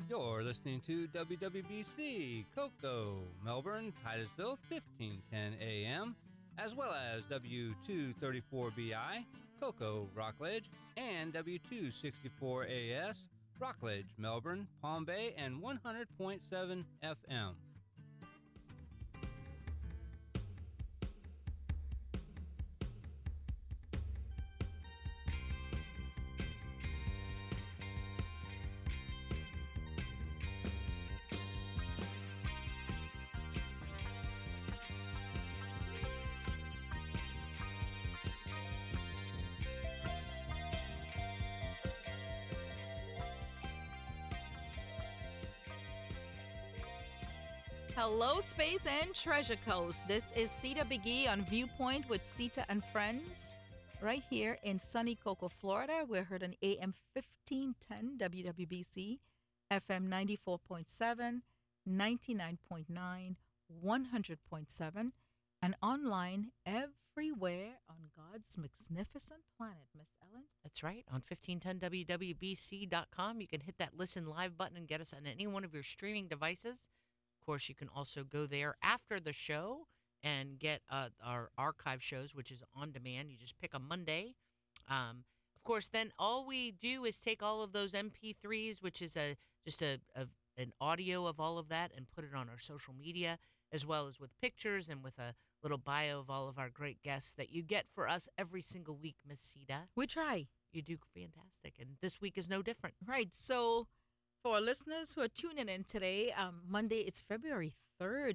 You're listening to WWBC, Cocoa, Melbourne, Titusville, 1510 AM, as well as W234BI, Cocoa, Rockledge, and W264AS, Rockledge, Melbourne, Palm Bay, and 100.7 FM. Hello, Space and Treasure Coast. This is Sita Biggie on Viewpoint with Sita and Friends, right here in sunny Cocoa, Florida. We're heard on AM 1510 WWBC, FM 94.7, 99.9, 100.7, and online everywhere on God's magnificent planet. Miss Ellen? That's right. On 1510WWBC.com, you can hit that listen live button and get us on any one of your streaming devices. Of course, you can also go there after the show and get our archive shows, which is on demand. You just pick a Monday. Of course, then all we do is take all of those MP3s, which is just an audio of all of that, and put it on our social media, as well as with pictures and with a little bio of all of our great guests that you get for us every single week, Miss Sita. We try. You do fantastic, and this week is no different. Right. So, for our listeners who are tuning in today, Monday, it's February 3rd,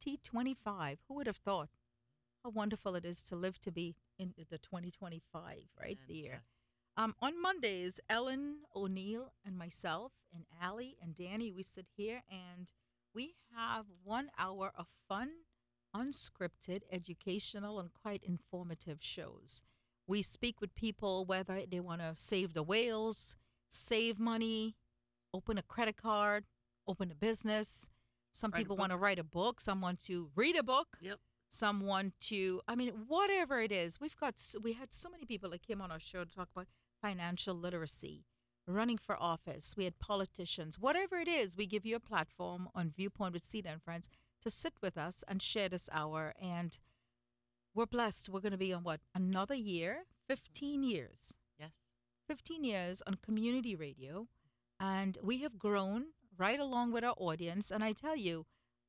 2025. Who would have thought how wonderful it is to live to be in the 2025, right? The year. Yes. On Mondays, Ellen O'Neill and myself and Allie and Danny, we sit here and we have 1 hour of fun, unscripted, educational, and quite informative shows. We speak with people whether they want to save the whales, save money, open a credit card, open a business. Some people want to write a book. Some want to read a book. Yep. Some want to, whatever it is. We had so many people that came on our show to talk about financial literacy, running for office. We had politicians. Whatever it is, we give you a platform on Viewpoint with Sita and Friends to sit with us and share this hour. And we're blessed. We're going to be on another year, 15 years. Yes. 15 years on community radio. And we have grown right along with our audience. And I tell you,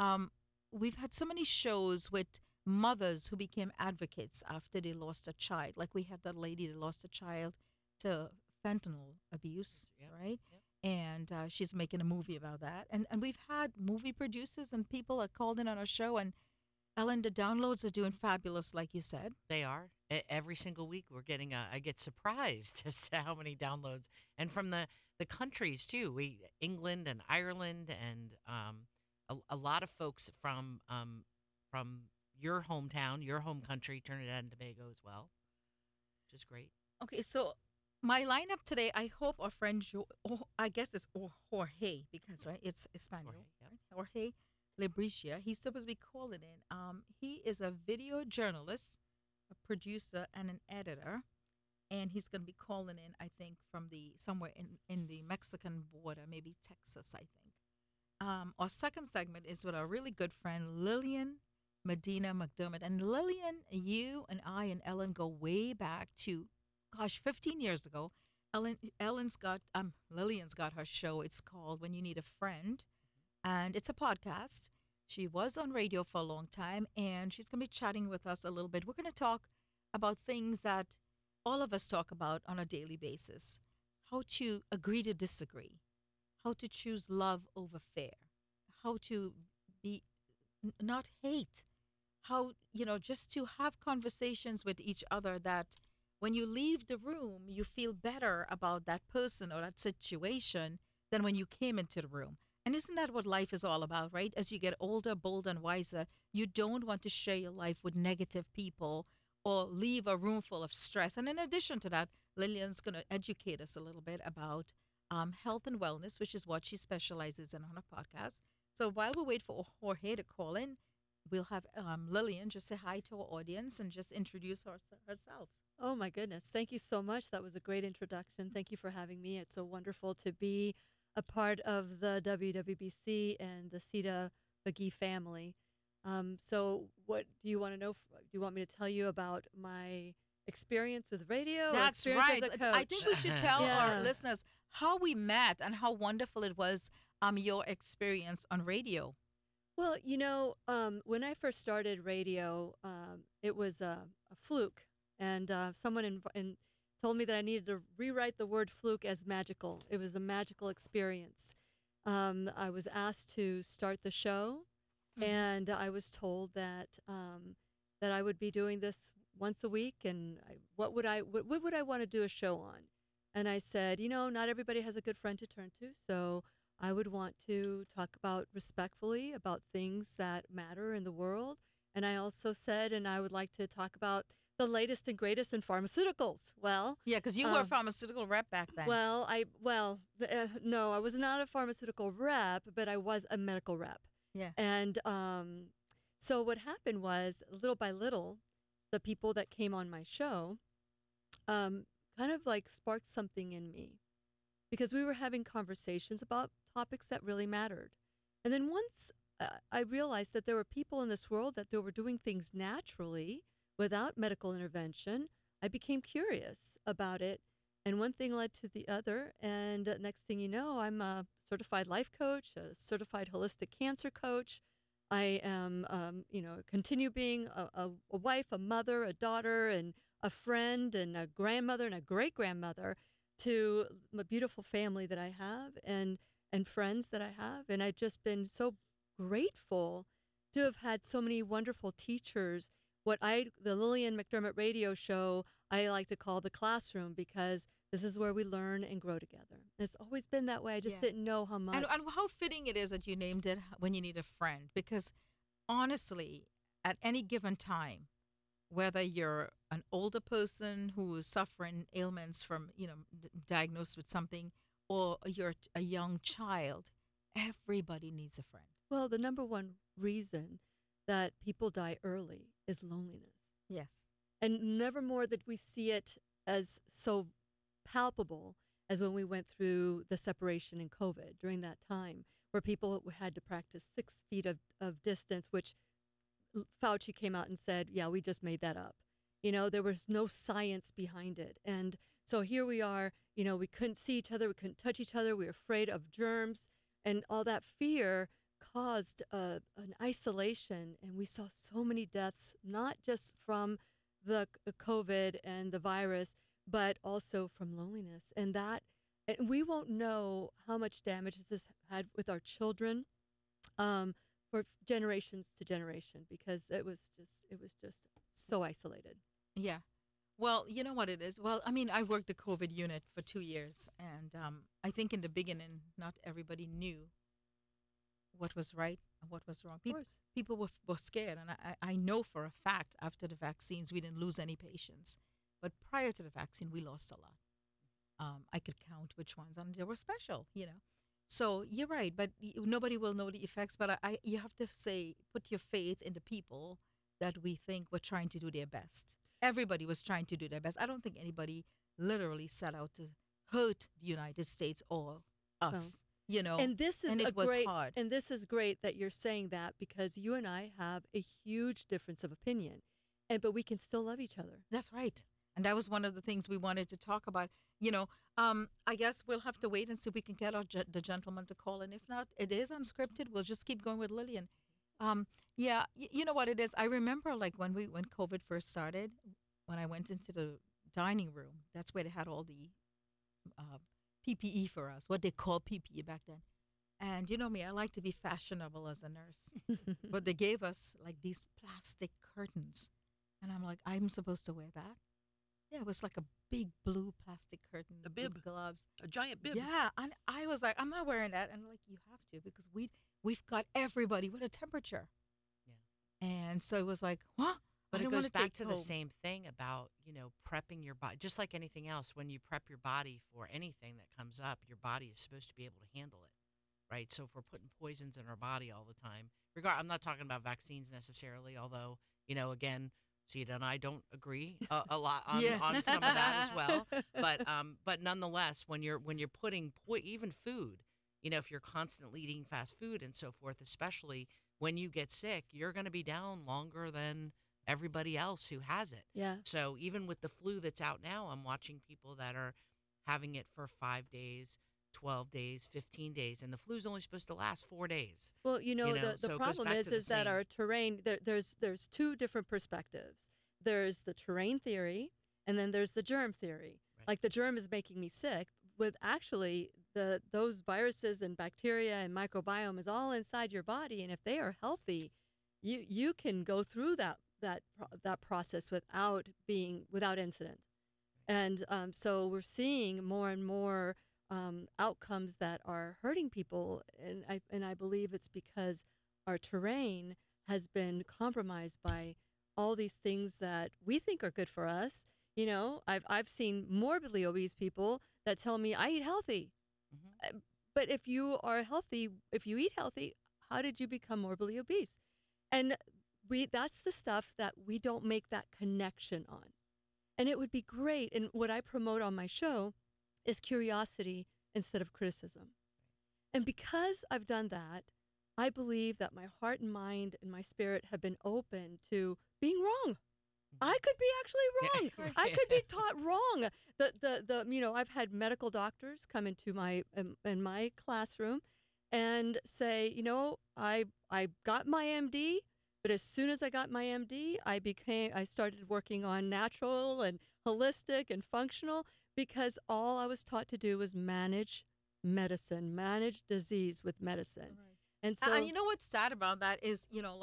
we've had so many shows with mothers who became advocates after they lost a child. Like we had that lady that lost a child to fentanyl abuse, Yep. right? Yep. And she's making a movie about that. And we've had movie producers and people that called in on our show. And Ellen, the downloads are doing fabulous, like you said. They are. Every single week we're getting, I get surprised as to how many downloads. And from the countries, too. England and Ireland and a lot of folks from your hometown, your home country, Trinidad and Tobago as well, which is great. Okay, so my lineup today, I hope our friend, I guess it's Jorge, because, right, it's Espanol. Jorge, yep. Right? Jorge Lebricia. He's supposed to be calling in. He is a video journalist, a producer, and an editor. And he's going to be calling in, I think, from somewhere in the Mexican border, maybe Texas, I think. Our second segment is with our really good friend, Lillian Medina McDermott. And Lillian, you and I and Ellen go way back to, 15 years ago. Lillian's got her show. It's called When You Need a Friend. And it's a podcast. She was on radio for a long time, and she's going to be chatting with us a little bit. We're going to talk about things that all of us talk about on a daily basis. How to agree to disagree. How to choose love over fear. How to be not hate. How, just to have conversations with each other that when you leave the room, you feel better about that person or that situation than when you came into the room. And isn't that what life is all about, right? As you get older, bolder, and wiser, you don't want to share your life with negative people or leave a room full of stress. And in addition to that, Lillian's going to educate us a little bit about health and wellness, which is what she specializes in on her podcast. So while we wait for Jorge to call in, we'll have Lillian just say hi to our audience and just introduce herself. Oh, my goodness. Thank you so much. That was a great introduction. Thank you for having me. It's so wonderful to be a part of the WWBC and the Sita McGee family. So, what do you want to know? Do you want me to tell you about my experience with radio or That's experience right. as a coach? I think we should tell our Yeah. listeners how we met and how wonderful it was. Your experience on radio. Well, when I first started radio, it was a fluke, and someone told me that I needed to rewrite the word fluke as magical. It was a magical experience. I was asked to start the show, and I was told that I would be doing this once a week, and what would I want to do a show on? And I said, not everybody has a good friend to turn to, so I would want to talk respectfully about things that matter in the world. And I also said, and I would like to talk about the latest and greatest in pharmaceuticals. Well, Yeah, because you were a pharmaceutical rep back then. no, I was not a pharmaceutical rep, but I was a medical rep. Yeah. And so what happened was, little by little, the people that came on my show kind of like sparked something in me, because we were having conversations about topics that really mattered. And then once I realized that there were people in this world that they were doing things naturally without medical intervention, I became curious about it. And one thing led to the other. And next thing you know, I'm a certified life coach, a certified holistic cancer coach. I am, continue being a wife, a mother, a daughter, and a friend, and a grandmother, and a great grandmother to a beautiful family that I have, and friends that I have. And I've just been so grateful to have had so many wonderful teachers. The Lillian McDermott radio show, I like to call the classroom, because this is where we learn and grow together. It's always been that way. I just didn't know how much. And how fitting it is that you named it When You Need a Friend, because honestly, at any given time, whether you're an older person who is suffering ailments from, diagnosed with something, or you're a young child, everybody needs a friend. Well, the number one reason that people die early is loneliness. Yes. And never more did we see it as so palpable as when we went through the separation in COVID during that time, where people had to practice 6 feet of distance, which Fauci came out and said, yeah, we just made that up. There was no science behind it. And so here we are, we couldn't see each other, we couldn't touch each other, we were afraid of germs, and all that fear caused an isolation. And we saw so many deaths, not just from the COVID and the virus, but also from loneliness. And we won't know how much damage this has had with our children for generations to generation, because it was just so isolated. Yeah. Well, you know what it is? Well, I mean, I worked the COVID unit for 2 years, and I think in the beginning, not everybody knew what was right and what was wrong. People were scared, and I know for a fact after the vaccines, we didn't lose any patients. But prior to the vaccine, we lost a lot. I could count which ones, and they were special, So you're right, but nobody will know the effects. But you have to put your faith in the people that we think were trying to do their best. Everybody was trying to do their best. I don't think anybody literally set out to hurt the United States or us. And this is it was hard. And this is great that you're saying that, because you and I have a huge difference of opinion, but we can still love each other. That's right. And that was one of the things we wanted to talk about. I guess we'll have to wait and see if we can get the gentleman to call. And if not, it is unscripted. We'll just keep going with Lillian. You know what it is? I remember when COVID first started, when I went into the dining room, that's where they had all the PPE for us, what they call PPE back then. And you know me, I like to be fashionable as a nurse. But they gave us these plastic curtains. And I'm like, I'm supposed to wear that? Yeah, it was like a big blue plastic curtain. A bib. With gloves. A giant bib. Yeah, and I was like, I'm not wearing that. And you have to, because we've got everybody with a temperature. Yeah. And so it was like, what? But I it don't goes wanna back take to the home. same thing about, prepping your body. Just like anything else, when you prep your body for anything that comes up, your body is supposed to be able to handle it, right? So if we're putting poisons in our body all the time, I'm not talking about vaccines necessarily, although, again, Sita and I don't agree a lot on, on some of that as well. But nonetheless, when you're putting even food, if you're constantly eating fast food and so forth, especially when you get sick, you're going to be down longer than everybody else who has it. Yeah. So even with the flu that's out now, I'm watching people that are having it for 5 days, 12 days, 15 days, and the flu's only supposed to last 4 days. Well, the So it goes problem back is to the that same. our terrain there's two different perspectives. There's the terrain theory, and then there's the germ theory. Right. Like the germ is making me sick, with actually those viruses and bacteria and microbiome is all inside your body, and if they are healthy, you can go through that process without incident. And so we're seeing more and more outcomes that are hurting people, and I believe it's because our terrain has been compromised by all these things that we think are good for us. I've seen morbidly obese people that tell me I eat healthy, Mhm. but if you eat healthy, how did you become morbidly obese? And that's the stuff that we don't make that connection on. And it would be great. And what I promote on my show is curiosity instead of criticism. And because I've done that, I believe that my heart and mind and my spirit have been open to being wrong. I could be actually wrong. I could be taught wrong. I've had medical doctors come into in my classroom and say, I got my MD, but as soon as I got my MD, I started working on natural and holistic and functional, because all I was taught to do was manage manage disease with medicine. Right. And so, And you know what's sad about that is,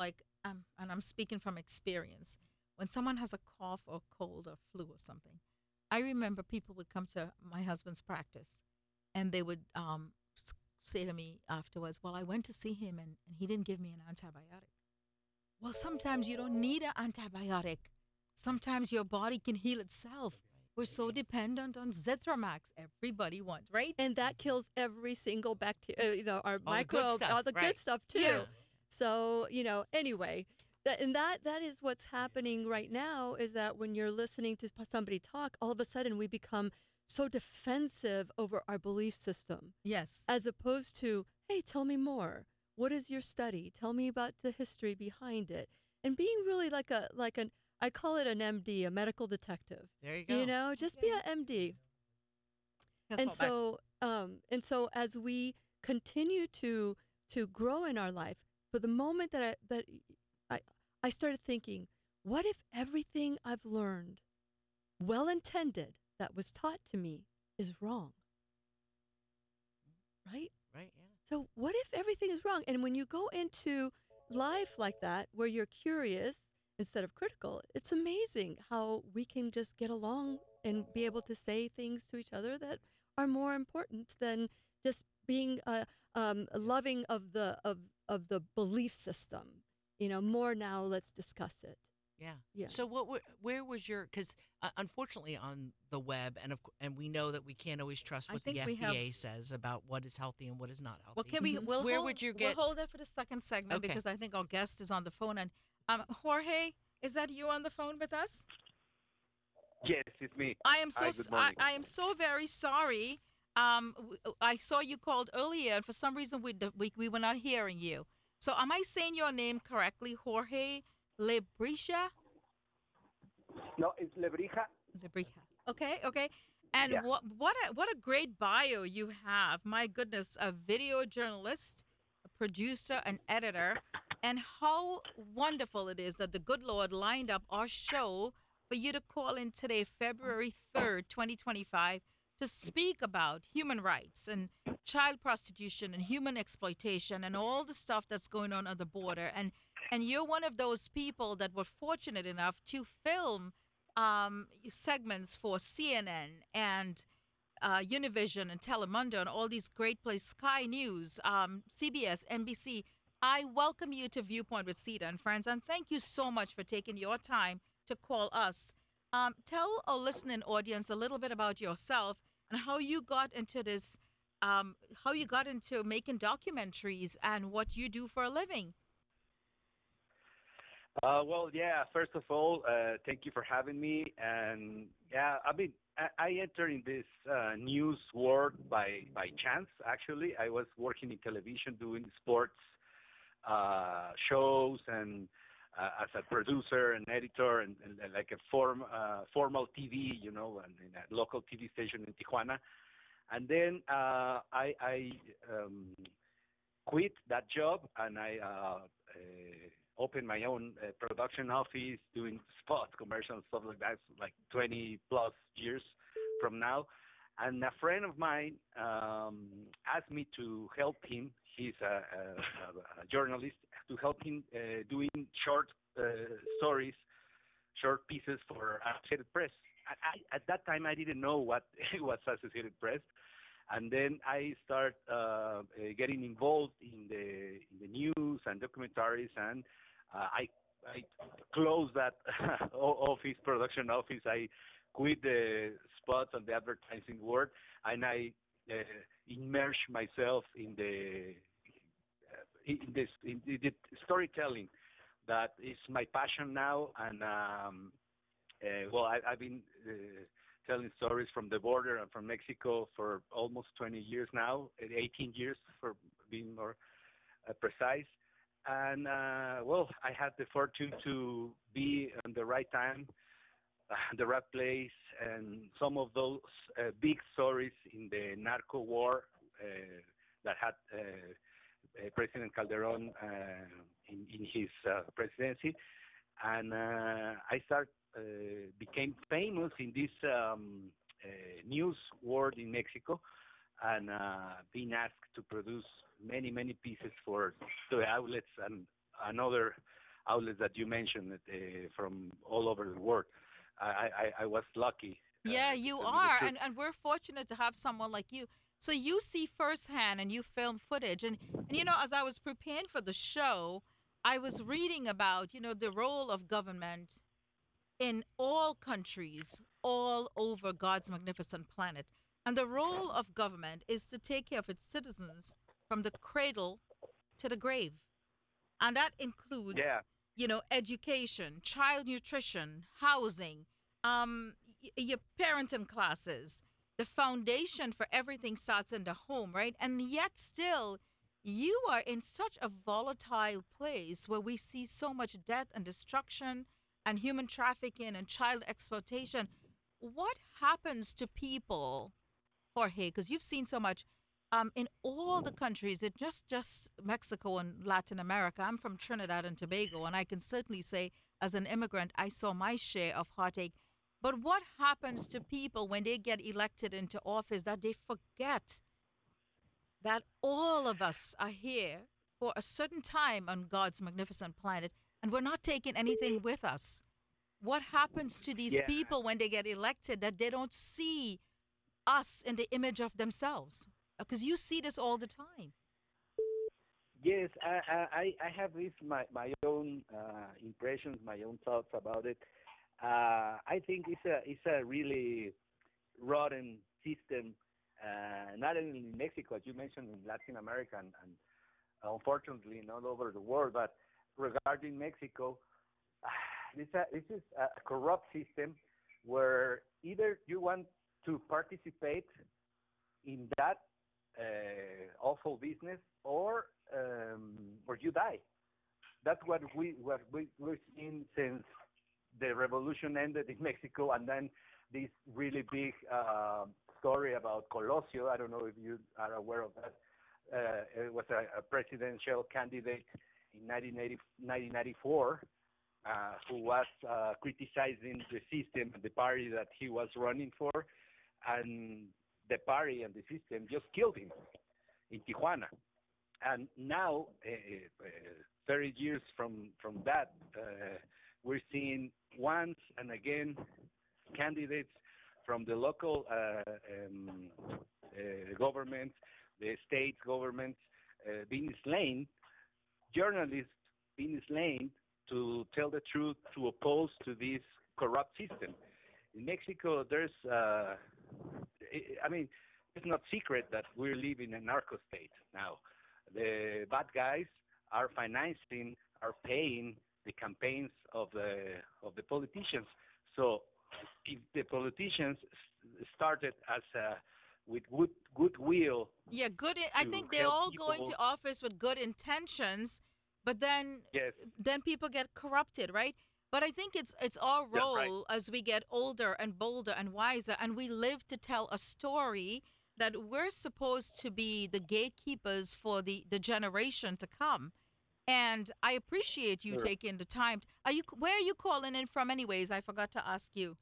and I'm speaking from experience, when someone has a cough or cold or flu or something, I remember people would come to my husband's practice and they would say to me afterwards, well, I went to see him and he didn't give me an antibiotic. Well, sometimes you don't need an antibiotic. Sometimes your body can heal itself. We're so dependent on Zithromax. Everybody wants, right? and that kills every single bacteria, our All the good microbes, stuff, all the right. good stuff too. Yes. So, anyway, that is what's happening right now, is that when you're listening to somebody talk, all of a sudden we become so defensive over our belief system, Yes. as opposed to, hey, tell me more. What is your study? Tell me about the history behind it. And being really I call it an MD, a medical detective. There you go. Just be an MD. And so as we continue to grow in our life, for the moment that I started thinking, what if everything I've learned, well intended, that was taught to me is wrong? Right? Right, yeah. So what if everything is wrong? And when you go into life like that, where you're curious instead of critical, it's amazing how we can just get along and be able to say things to each other that are more important than just being loving of the belief system. More now. Let's discuss it. Yeah. Yeah. So where was your? Because unfortunately, on the web, and we know that we can't always trust I what the think we have- FDA says about what is healthy and what is not healthy. Well, can we? We'll Where hold, would you We'll get? hold that for the second segment Okay. because I think our guest is on the phone. And Jorge, is that you on the phone with us? Yes, it's me. I am so Hi, good morning. I am so very sorry. I saw you called earlier, and for some reason we were not hearing you. So am I saying your name correctly, Jorge Lebricia? No, it's Lebrija. Lebrija. Okay. And Yeah. what a great bio you have. My goodness, a video journalist, a producer, an editor, and how wonderful it is that the good Lord lined up our show for you to call in today, February 3rd, 2025, to speak about human rights and child prostitution and human exploitation and all the stuff that's going on the border. And you're one of those people that were fortunate enough to film segments for CNN and Univision and Telemundo and all these great places, Sky News, CBS, NBC. I welcome you to Viewpoint with Sita and Friends, and thank you so much for taking your time to call us. Tell our listening audience a little bit about yourself and how you got into this, how you got into making documentaries and what you do for a living. Well, yeah, first of all, thank you for having me. And yeah, I entered in this news world by chance. Actually, I was working in television doing sports shows and as a producer and editor and like a formal TV, and in a local TV station in Tijuana. And then I quit that job and I opened my own production office doing spots, commercials, stuff like that, like 20 plus years from now. And a friend of mine asked me to help him. He's a journalist, to help him doing short stories, short pieces for Associated Press. At that time, I didn't know what it was Associated Press, and then I start getting involved in the news and documentaries, and I closed that office, production office. I quit the spots on the advertising world, and I immerse myself in the storytelling. That is my passion now, and I've been telling stories from the border and from Mexico for almost 20 years now, 18 years for being more precise. And I had the fortune to be in the right time, the right place, and some of those big stories in the narco war that had President Calderon in his presidency, and became famous in this news world in Mexico, and being asked to produce many pieces for the outlets and other outlets that you mentioned from all over the world. I was lucky. Yeah, you are, and we're fortunate to have someone like you. So you see firsthand, and you film footage, and as I was preparing for the show, I was reading about the role of government in all countries all over God's magnificent planet, and the role of government is to take care of its citizens from the cradle to the grave, and that includes Yeah. Education, child nutrition, housing, your parenting classes. The foundation for everything starts in the home, right? And yet still, you are in such a volatile place where we see so much death and destruction and human trafficking and child exploitation. What happens to people, Jorge? Because you've seen so much in all the countries. It's just Mexico and Latin America. I'm from Trinidad and Tobago, and I can certainly say, as an immigrant, I saw my share of heartache. But what happens to people when they get elected into office that they forget that all of us are here for a certain time on God's magnificent planet, and we're not taking anything with us? What happens to these Yeah. people when they get elected that they don't see us in the image of themselves? Because you see this all the time. Yes, I have this my own impressions, my own thoughts about it. I think it's a really rotten system, not only in Mexico, as you mentioned, in Latin America, and unfortunately not over the world. But regarding Mexico, this is a corrupt system where either you want to participate in that awful business, or you die. That's what we're seeing since the revolution ended in Mexico, and then this really big story about Colosio. I don't know if you are aware of that. It was a presidential candidate in 1994 who was criticizing the system and the party that he was running for, and the party and the system just killed him in Tijuana. And now, 30 years from that, we're seeing once and again candidates from the local government, the state government, being slain, journalists being slain to tell the truth, to oppose to this corrupt system. In Mexico, it's not secret that we're living in a narco state now. The bad guys are paying the campaigns of the politicians. So if the politicians started as with goodwill Yeah, I to think they help all go people. into office with good intentions, but Yes, then people get corrupted, right? But I think it's our yeah, right. role as we get older and bolder and wiser, and we live to tell a story that we're supposed to be the gatekeepers for the generation to come. And I appreciate you Sure. taking the time. Where are you calling in from, anyways? I forgot to ask you.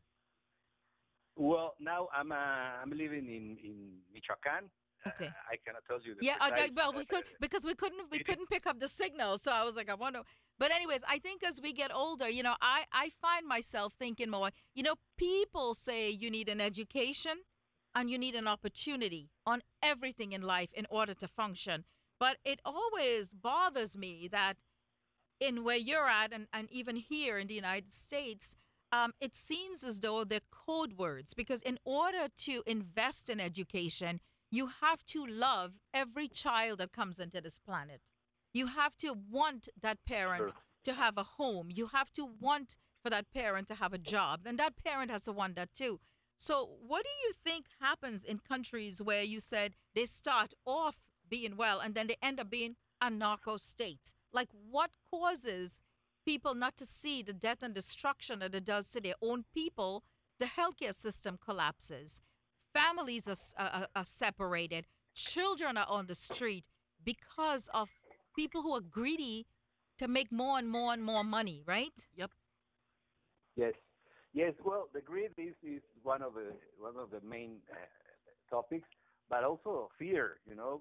Well, now I'm living in Michoacán. Okay. I cannot tell you the Yeah, precise well, we could because we city. couldn't pick up the signal, so I was like, I wonder. But anyways, I think as we get older, I find myself thinking more. People say you need an education and you need an opportunity on everything in life in order to function. But it always bothers me that in where you're at, and even here in the United States, it seems as though they're code words because in order to invest in education, you have to love every child that comes into this planet. You have to want that Sure. parent to have a home. You have to want for that parent to have a job. And that parent has to want that too. So, what do you think happens in countries where you said they start off being well and then they end up being a narco state? Like, what causes people not to see the death and destruction that it does to their own people? The healthcare system collapses, families are separated, children are on the street because of people who are greedy to make more and more and more money, right? Yep. Yes, yes. Well, the greed is one of the main topics, but also fear.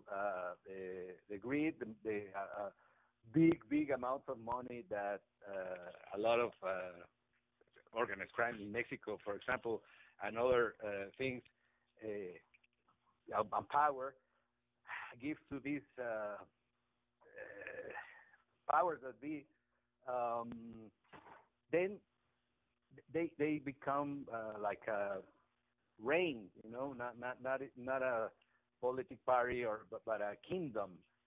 The greed, the big amounts of money that a lot of organized crime in Mexico, for example, and other things, power give to these powers that be. Um, then they become like a reign, not a politic party but a kingdom,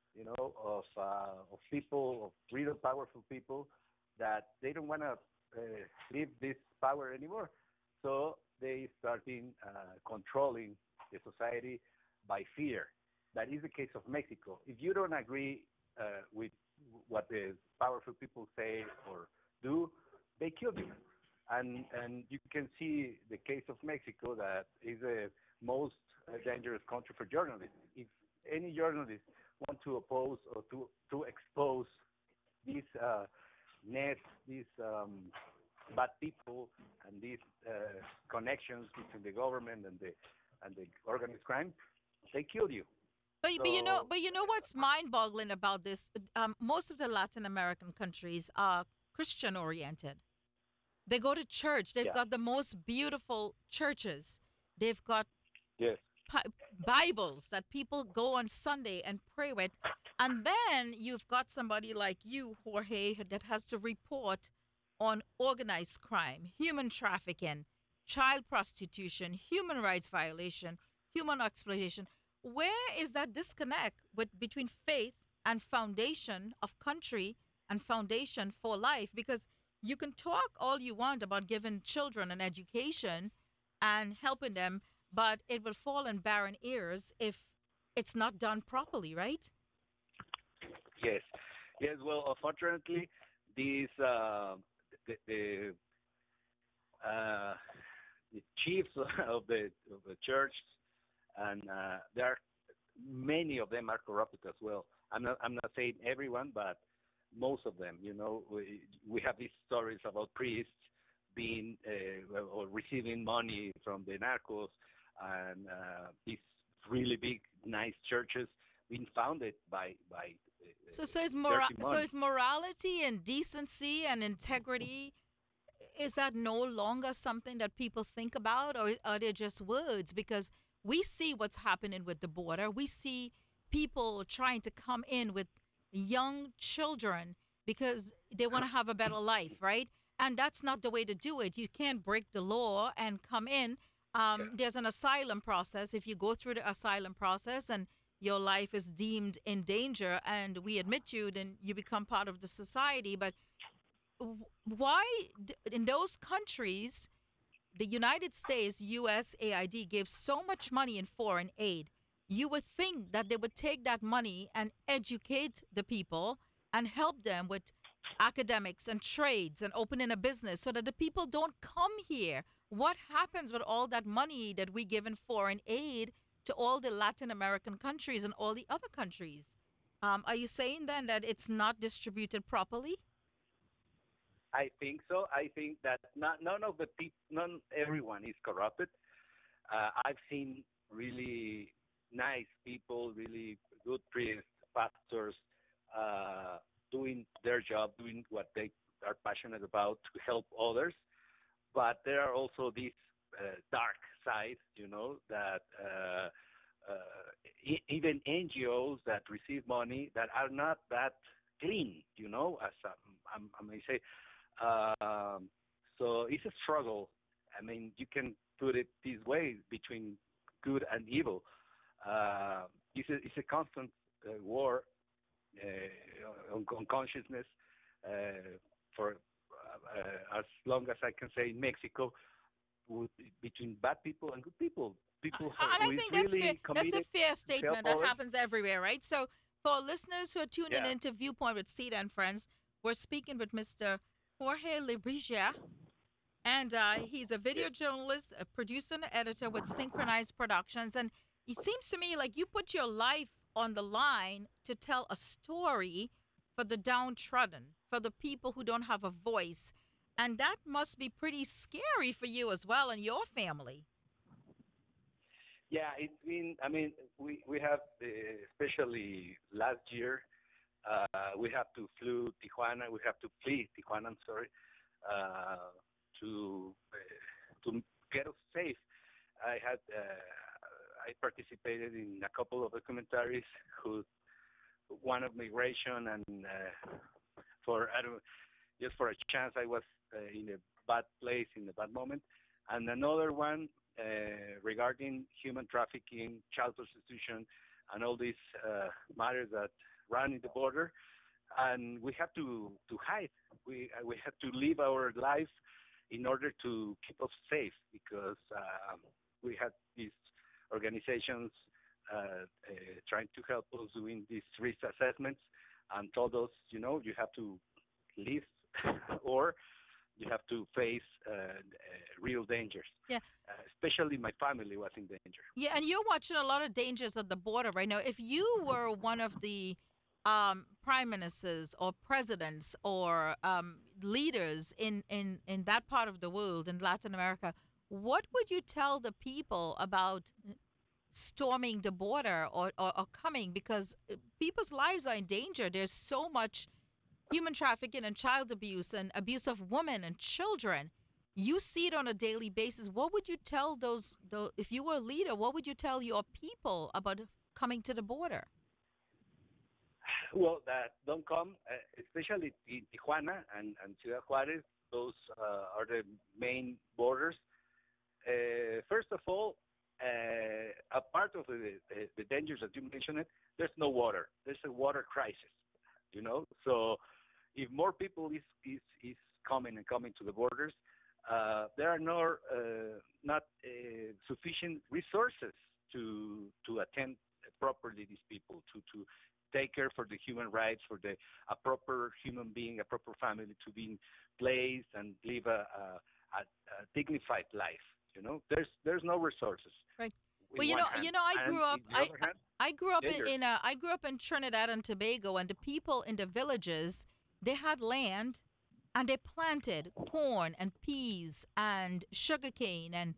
of people, of real powerful people that they don't want to leave this power anymore. So they starting controlling the society by fear. That is the case of Mexico. If you don't agree with what the powerful people say or do, they kill you. And you can see the case of Mexico, that is the most dangerous country for journalists. If any journalist want to oppose or to expose these nets, these bad people, and these connections between the government and the organized crime, they kill you. So But you know what's mind-boggling about this? Most of the Latin American countries are Christian oriented. They go to church. They've yeah, got the most beautiful churches. They've got yes, Bibles that people go on Sunday and pray with. And then you've got somebody like you, Jorge, that has to report on organized crime, human trafficking, child prostitution, human rights violation, human exploitation. Where is that disconnect between faith and foundation of country and foundation for life? Because you can talk all you want about giving children an education and helping them, but it will fall on barren ears if it's not done properly, right? yes, yes. Well, unfortunately, these the uh, the chiefs of the church, and there are many of them are corrupted as well. I'm not saying everyone, but most of them. We have these stories about priests being or receiving money from the narcos, and these really big, nice churches being founded by dirty So money. is morality and decency and integrity, is that no longer something that people think about, or are they just words? Because we see what's happening with the border. We see people trying to come in with young children because they want to have a better life, right? And that's not the way to do it. You can't break the law and come in. There's an asylum process. If you go through the asylum process and your life is deemed in danger and we admit you, then you become part of the society. But why in those countries the United States USAID gives so much money in foreign aid. You would think that they would take that money and educate the people and help them with academics and trades and opening a business so that the people don't come here. What happens with all that money that we give in foreign aid to all the Latin American countries and all the other countries? Are you saying then that it's not distributed properly? I think so. I think that none everyone is corrupted. I've seen really nice people, really good priests, pastors, doing their job, doing what they are passionate about to help others. But there are also these dark sides, that even NGOs that receive money that are not that clean, as I may say. So it's a struggle. I mean, you can put it this way between good and evil. It's a constant war on consciousness for as long as I can say in Mexico, between bad people and good people. People And who I is think that's really fair. That's a committed fair to statement. help That others. happens everywhere, right? So, for listeners who are tuning Yeah. into Viewpoint with Sita and Friends, we're speaking with Mr. Jorge Lebrigia, and he's a video journalist, a producer, and editor with Synchronized Productions. And it seems to me like you put your life on the line to tell a story for the downtrodden, for the people who don't have a voice. And that must be pretty scary for you as well and your family. Yeah, it's been. I mean, we have especially last year, we have to flew Tijuana. We have to flee Tijuana. I'm sorry, to get us safe. I participated in a couple of documentaries. One of migration and just for a chance, I was in a bad place in a bad moment, and another one regarding human trafficking, child prostitution, and all these matters that run in the border. And we have to hide. We have to live our life in order to keep us safe because we had these organizations trying to help us doing these risk assessments and told us, you have to leave or you have to face real dangers. Yeah. Especially my family was in danger. Yeah, and you're watching a lot of dangers at the border right now. If you were one of the prime ministers or presidents or leaders in that part of the world, in Latin America, what would you tell the people about storming the border or coming? Because people's lives are in danger. There's so much human trafficking and child abuse and abuse of women and children. You see it on a daily basis. What would you tell those if you were a leader, what would you tell your people about coming to the border? Well, that don't come, especially in Tijuana and Ciudad Juarez. Those are the main borders. First of all, a part of the dangers that you mentioned, there's no water. There's a water crisis, So if more people is coming to the borders, there are not sufficient resources to attend properly these people, to take care for the human rights, for a proper human being, a proper family to be in place and live a dignified life. There's no resources. Right. In Well, one hand. I grew up. And in the other hand, I grew up dangerous. I grew up in Trinidad and Tobago, and the people in the villages, they had land, and they planted corn and peas and sugarcane, and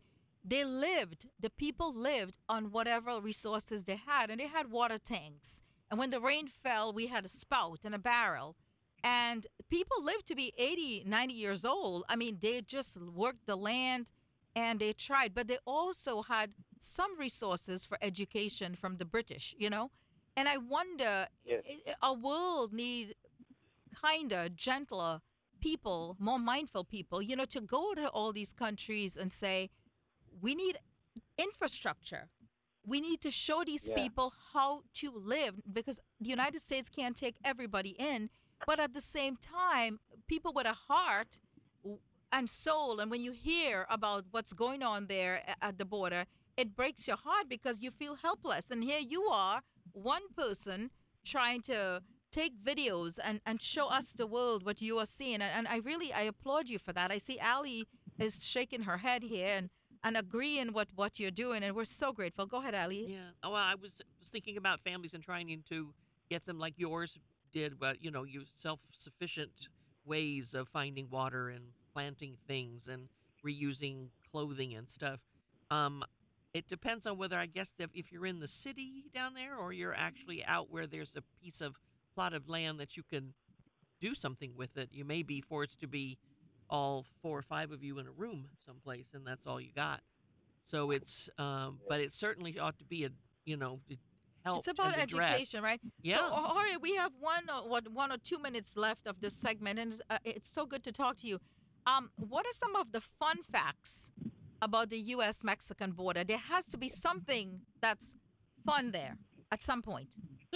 the people lived on whatever resources they had, and they had water tanks. And when the rain fell, we had a spout and a barrel. And people lived to be 80, 90 years old. I mean, they just worked the land and they tried, but they also had some resources for education from the British, And I wonder, Yes. our world need kinder, gentler people, more mindful people, to go to all these countries and say, we need infrastructure. We need to show these Yeah. people how to live because the United States can't take everybody in. But at the same time, people with a heart and soul. And when you hear about what's going on there at the border, it breaks your heart because you feel helpless. And here you are, one person trying to take videos and show us the world what you are seeing. And I applaud you for that. I see Ali is shaking her head here and agreeing what you're doing. And we're so grateful. Go ahead, Ali. Yeah. Oh, well, I was thinking about families and trying to get them like yours did, but you self-sufficient ways of finding water and planting things and reusing clothing and stuff. Um, it depends on whether I guess if you're in the city down there or you're actually out where there's a piece of plot of land that you can do something with it. You may be forced to be all four or five of you in a room someplace, and that's all you got. So but it certainly ought to be help It's about and address. education, right? Yeah. So, Jorge, we have 1 or 2 minutes left of this segment, and it's so good to talk to you. What are some of the fun facts about the U.S.-Mexican border? There has to be something that's fun there at some point.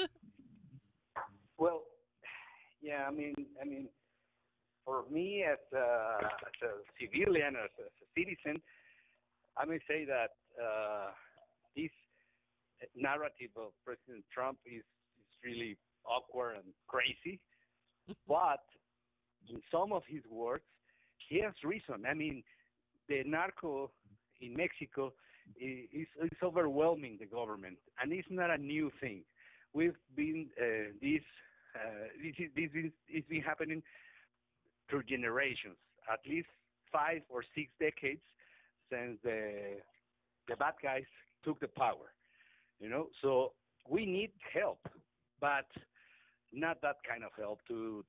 Well, yeah, I mean, for me as a civilian, as a citizen, I may say that this narrative of President Trump is really awkward and crazy. But in some of his words, he has reason. I mean, the narco in Mexico is overwhelming the government, and it's not a new thing. We've been it's been happening through generations, at least 5 or 6 decades since the bad guys took the power. So we need help, but not that kind of help to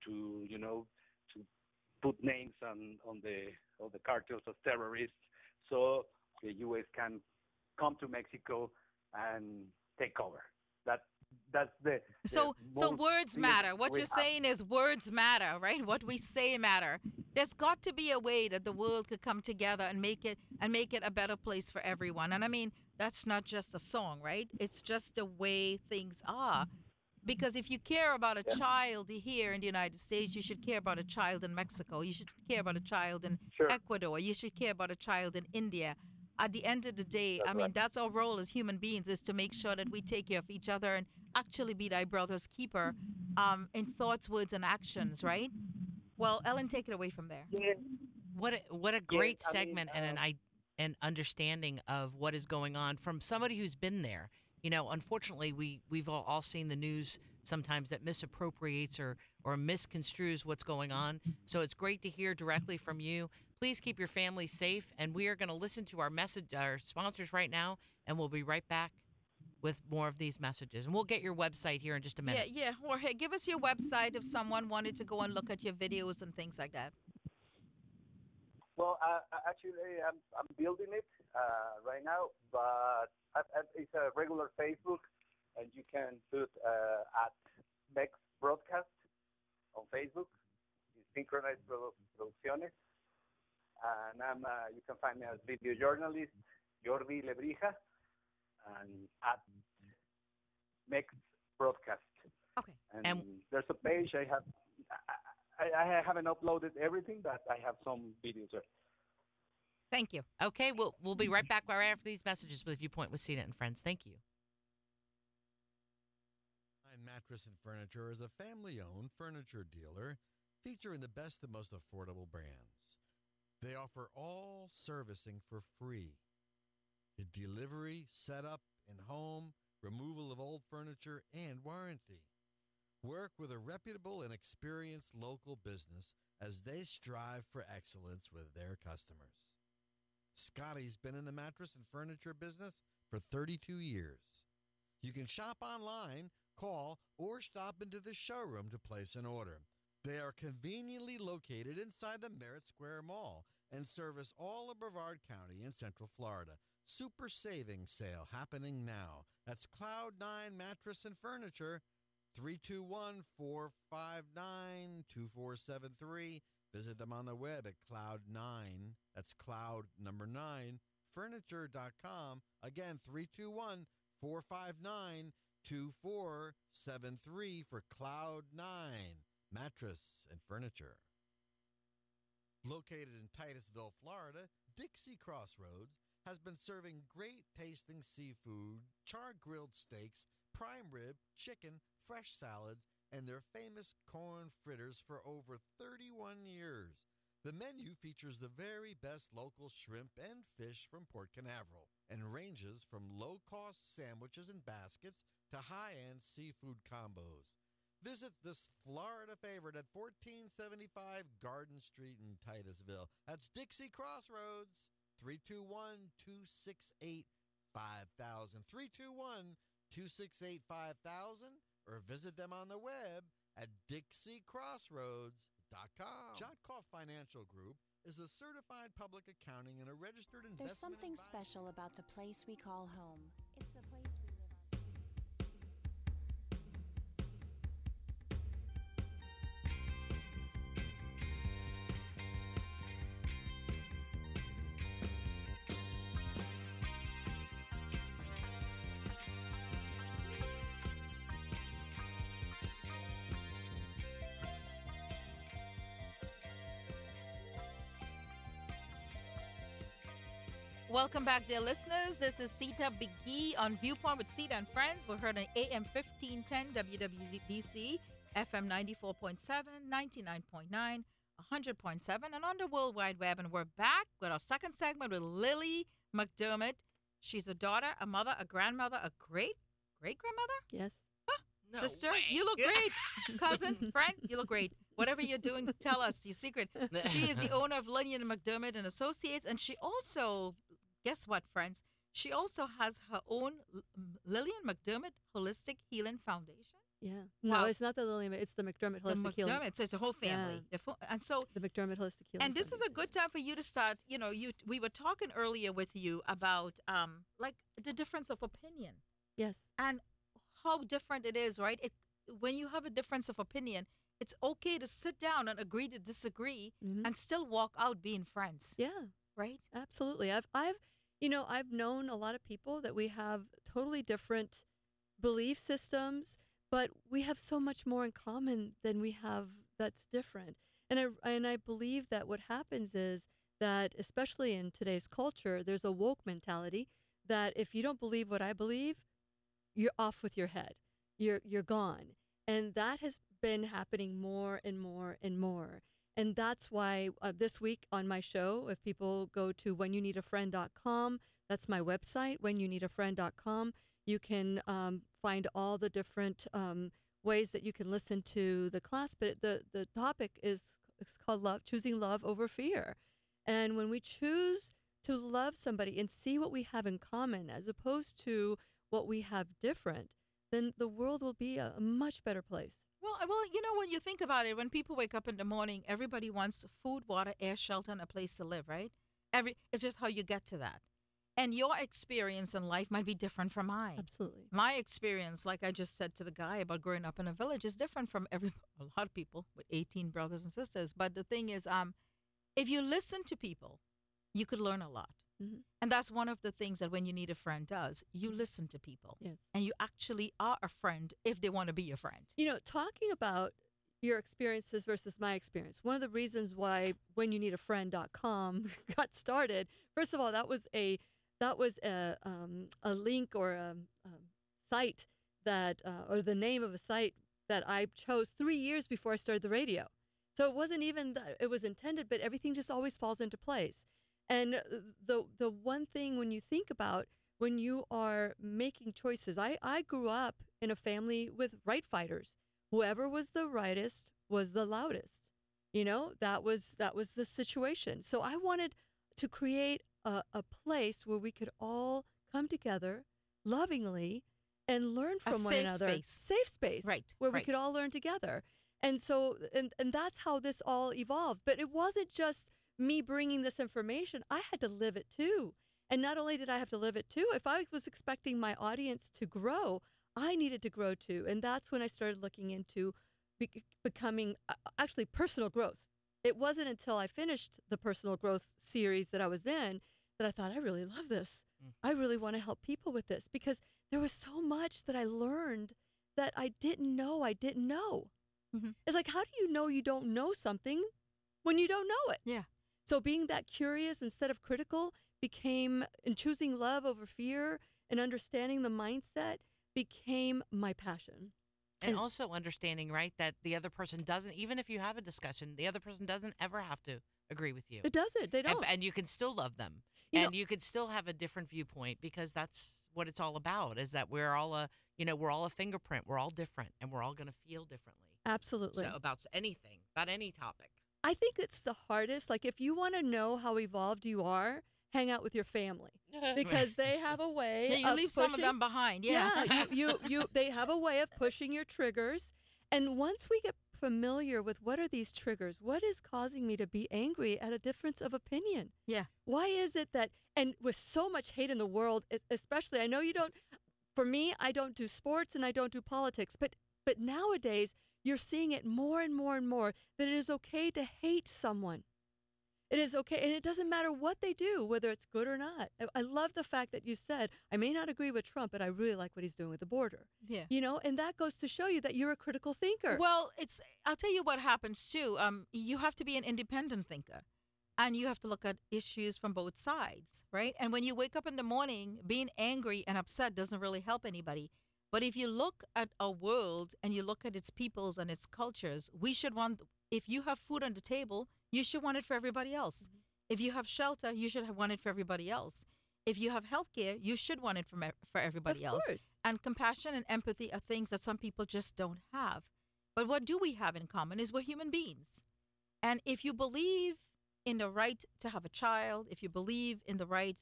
put names on the cartels as terrorists, so the U.S. can come to Mexico and take over. That's the So words clear matter. What way you're out. saying is words matter, right? What we say matter. There's got to be a way that the world could come together and make it a better place for everyone. And I mean, that's not just a song, right? It's just the way things are. Because if you care about a child here in the United States, you should care about a child in Mexico. You should care about a child in Sure. Ecuador. You should care about a child in India. At the end of the day, That's I mean, right. that's our role as human beings, is to make sure that we take care of each other and actually be thy brother's keeper in thoughts, words, and actions, right? Well, Ellen, take it away from there. Yeah. What a great I mean, segment and an understanding of what is going on from somebody who's been there. Unfortunately, we've all seen the news sometimes that misappropriates or misconstrues what's going on. So it's great to hear directly from you. Please keep your family safe, and we are going to listen to our sponsors right now, and we'll be right back with more of these messages. And we'll get your website here in just a minute. Yeah. Jorge, give us your website if someone wanted to go and look at your videos and things like that. Well, actually, I'm building it right now, but it's a regular Facebook, and you can put at Mex Broadcast on Facebook. It's Synchronized Producciones, and you can find me as video journalist Jordi Lebrija, and at Mex Broadcast. Okay. And there's a page I have. I haven't uploaded everything, but I have some videos there. Thank you. Okay, we'll be right back right after these messages with Viewpoint with Cena and Friends. Thank you. Mattress and Furniture is a family-owned furniture dealer featuring the best and most affordable brands. They offer all servicing for free. The delivery, setup, in-home, removal of old furniture, and warranty. Work with a reputable and experienced local business as they strive for excellence with their customers. Scotty's been in the mattress and furniture business for 32 years. You can shop online, call, or stop into the showroom to place an order. They are conveniently located inside the Merritt Square Mall and service all of Brevard County in Central Florida. Super savings sale happening now. That's Cloud9 Mattress and Furniture, 321-459-2473. Visit them on the web at Cloud9, that's Cloud number 9, furniture.com. Again, 321-459-2473 for Cloud9 Mattress and Furniture. Located in Titusville, Florida, Dixie Crossroads has been serving great tasting seafood, char-grilled steaks, prime rib, chicken, fresh salads, and their famous corn fritters for over 31 years. The menu features the very best local shrimp and fish from Port Canaveral and ranges from low-cost sandwiches and baskets to high-end seafood combos. Visit this Florida favorite at 1475 Garden Street in Titusville. That's Dixie Crossroads, 321-268-5000, 321-268-5000, or visit them on the web at dixiecrossroads.com. Jotkoff Financial Group is a certified public accounting and a registered investment There's something advisor. special about the place we call home. It's the place we live our Welcome back, dear listeners. This is Sita Biggie on Viewpoint with Sita and Friends. We're heard on AM 1510 WWBC, FM 94.7, 99.9, 100.7, and on the World Wide Web. And we're back with our second segment with Lily McDermott. She's a daughter, a mother, a grandmother, a great-grandmother? Yes. No Sister, way. you look great. Cousin, friend, you look great. Whatever you're doing, tell us your secret. She is the owner of Lillian McDermott and Associates, and she also, guess what, friends? She also has her own Lillian McDermott Holistic Healing Foundation. Yeah. No, Wow. it's not the Lillian. It's the McDermott The Holistic Healing. McDermott, so it's a whole family. And so, The McDermott Holistic Healing. and this is a good time for you to start. You know, we were talking earlier with you about like the difference of opinion Yes. and how different it is, right? When you have a difference of opinion, it's okay to sit down and agree to disagree Mhm. and still walk out being friends, Yeah. right? Absolutely. I've known a lot of people that we have totally different belief systems, but we have so much more in common than we have that's different. And I believe that what happens is that, especially in today's culture, there's a woke mentality that if you don't believe what I believe, you're off with your head. You're gone. And that has been happening more and more and more. And that's why this week on my show, if people go to whenyouneedafriend.com, that's my website, whenyouneedafriend.com, you can find all the different ways that you can listen to the class. But the topic is it's called love, choosing love over fear. And when we choose to love somebody and see what we have in common as opposed to what we have different, then the world will be a much better place. Well, you know, when you think about it, when people wake up in the morning, everybody wants food, water, air, shelter, and a place to live, right? It's just how you get to that. And your experience in life might be different from mine. Absolutely. My experience, like I just said to the guy about growing up in a village, is different from a lot of people with 18 brothers and sisters. But the thing is, if you listen to people, you could learn a lot. Mhm. And that's one of the things that When You Need a Friend does. You listen to people. Yes. And you actually are a friend if they want to be your friend. You know, talking about your experiences versus my experience, one of the reasons why whenyouneedafriend.com got started, first of all, that was a link or a site that, or the name of a site that I chose 3 years before I started the radio. So it wasn't even that it was intended, but everything just always falls into place. And the one thing when you think about when you are making choices, I grew up in a family with right fighters. Whoever was the rightest was the loudest. You know, that was the situation. So I wanted to create a place where we could all come together lovingly and learn A from one safe another. space. Safe space. Right, Where we right. could all learn together. And so, and that's how this all evolved. But it wasn't just me bringing this information. I had to live it too. And not only did I have to live it too, if I was expecting my audience to grow, I needed to grow too. And that's when I started looking into becoming actually personal growth. It wasn't until I finished the personal growth series that I was in that I thought, I really love this. I really want to help people with this because there was so much that I learned that I didn't know I didn't know. Mhm. It's like, how do you know you don't know something when you don't know it? Yeah. So being that curious instead of critical became, and choosing love over fear and understanding the mindset became my passion. And Is- also understanding, right, that the other person doesn't, even if you have a discussion, the other person doesn't ever have to agree with you. It doesn't. They don't. And you can still love them. You And know- you could still have a different viewpoint, because that's what it's all about, is that we're all a fingerprint. We're all different, and we're all going to feel differently. Absolutely. So about anything, about any topic. I think it's the hardest. Like, if you want to know how evolved you are, hang out with your family because they have a way. Yeah, you of leave some of pushing- them behind. Yeah. they have a way of pushing your triggers. And once we get familiar with what are these triggers, what is causing me to be angry at a difference of opinion? Yeah. Why is it that, and with so much hate in the world, especially, I know you don't, for me, I don't do sports and I don't do politics, but nowadays you're seeing it more and more and more that it is okay to hate someone. It is okay, and it doesn't matter what they do, whether it's good or not. I love the fact that you said, I may not agree with Trump, but I really like what he's doing with the border. Yeah. You know, and that goes to show you that you're a critical thinker. Well, I'll tell you what happens too. You have to be an independent thinker, and you have to look at issues from both sides, right? And when you wake up in the morning, being angry and upset doesn't really help anybody. But if you look at a world and you look at its peoples and its cultures, we should want, if you have food on the table, you should want it for everybody else. If you have shelter, you should want it for everybody else. If you have health care, you should want it for everybody else. Of course. And compassion and empathy are things that some people just don't have. But what do we have in common is we're human beings. And if you believe in the right to have a child, if you believe in the right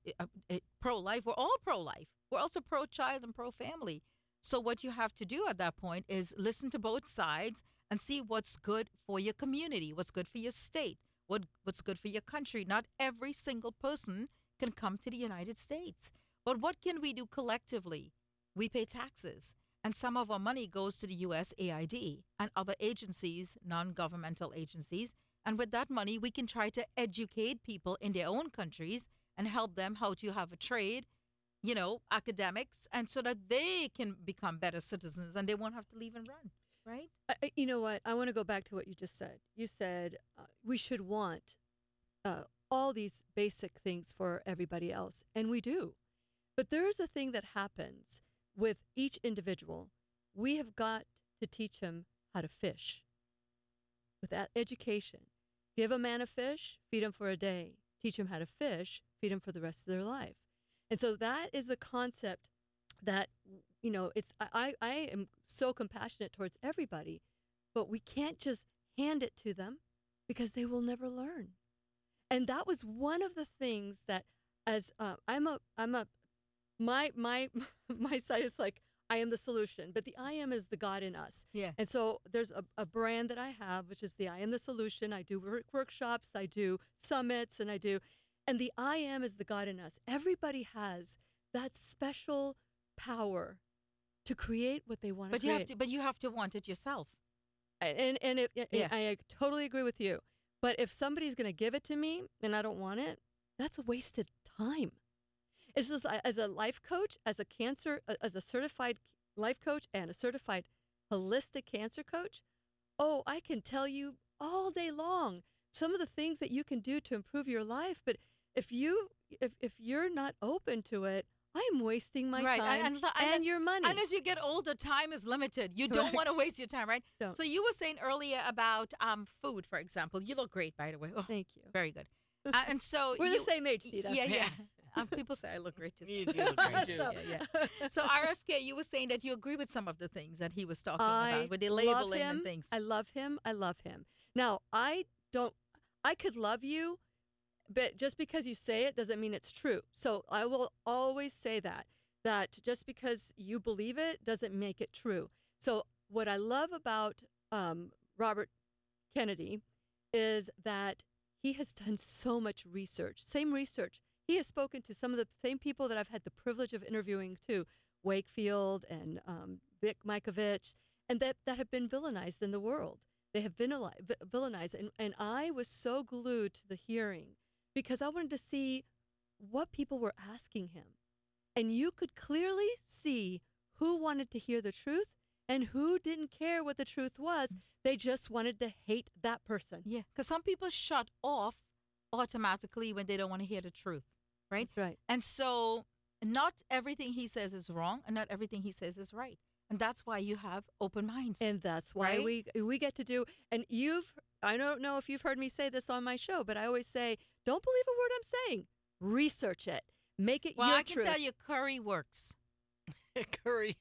pro-life, we're all pro-life. We're also pro-child and pro-family. So what you have to do at that point is listen to both sides and see what's good for your community, what's good for your state, what's good for your country. Not every single person can come to the United States. But what can we do collectively? We pay taxes, and some of our money goes to the USAID and other agencies, non-governmental agencies. And with that money, we can try to educate people in their own countries and help them how to have a trade, academics, and so that they can become better citizens and they won't have to leave and run, right? You know what? I want to go back to what you just said. You said we should want all these basic things for everybody else, and we do. But there is a thing that happens with each individual. We have got to teach him how to fish. With that education, give a man a fish, feed him for a day. Teach him how to fish, feed him for the rest of their life. And so that is the concept that, it's, I am so compassionate towards everybody, but we can't just hand it to them because they will never learn. And that was one of the things that, as my side is like, I am the solution, but the I am is the God in us. Yeah. And so there's a brand that I have, which is the I am the solution. I do workshops, I do summits, and the I am is the God in us. Everybody has that special power to create what they want to create. But you have to want it yourself. I totally agree with you. But if somebody's going to give it to me and I don't want it, that's a wasted time. It's just, as a life coach, as a certified life coach and a certified holistic cancer coach, I can tell you all day long some of the things that you can do to improve your life. But if you're not open to it, I'm wasting my time and your money. And as you get older, time is limited. You don't want to waste your time, right? Don't. So you were saying earlier about food, for example. You look great, by the way. Oh, Thank you. very good. And so We're the same age, Sita. Yeah. People say I look great too. You do look great, too. Yeah. So RFK, you were saying that you agree with some of the things that he was talking about with the labeling and things. I love him. Now, I could love you, but just because you say it doesn't mean it's true. So I will always say that just because you believe it doesn't make it true. So what I love about Robert Kennedy is that he has done so much research, same research. He has spoken to some of the same people that I've had the privilege of interviewing too, Wakefield and Vic Mikovich, and that have been villainized in the world. They have been villainized. And I was so glued to the hearing because I wanted to see what people were asking him. And you could clearly see who wanted to hear the truth and who didn't care what the truth was. They just wanted to hate that person. Yeah, because some people shut off automatically when they don't want to hear the truth, right? That's right. And so not everything he says is wrong and not everything he says is right. And that's why you have open minds. And that's why Right? we get to do. And I don't know if you've heard me say this on my show, but I always say, don't believe a word I'm saying. Research it. Make it well, your I can truth. tell you curry works. Curry.